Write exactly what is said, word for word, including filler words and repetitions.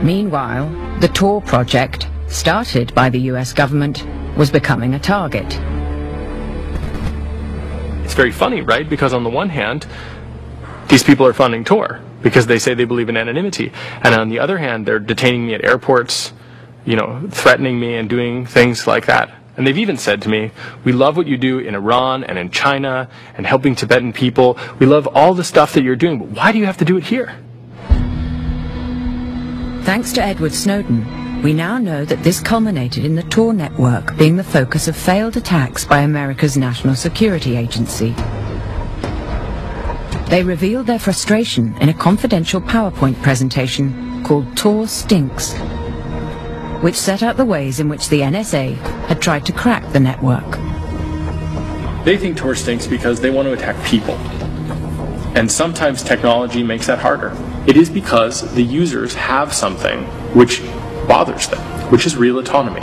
Meanwhile, the Tor project, started by the U S government, was becoming a target. It's very funny, right? Because on the one hand, these people are funding Tor because they say they believe in anonymity. And on the other hand, they're detaining me at airports, you know, threatening me and doing things like that. And they've even said to me, we love what you do in Iran and in China and helping Tibetan people. We love all the stuff that you're doing, but why do you have to do it here? Thanks to Edward Snowden, we now know that this culminated in the Tor network being the focus of failed attacks by America's National Security Agency. They revealed their frustration in a confidential PowerPoint presentation called Tor Stinks, which set out the ways in which the N S A had tried to crack the network. They think Tor stinks because they want to attack people. And sometimes technology makes that harder. It is because the users have something which bothers them, which is real autonomy.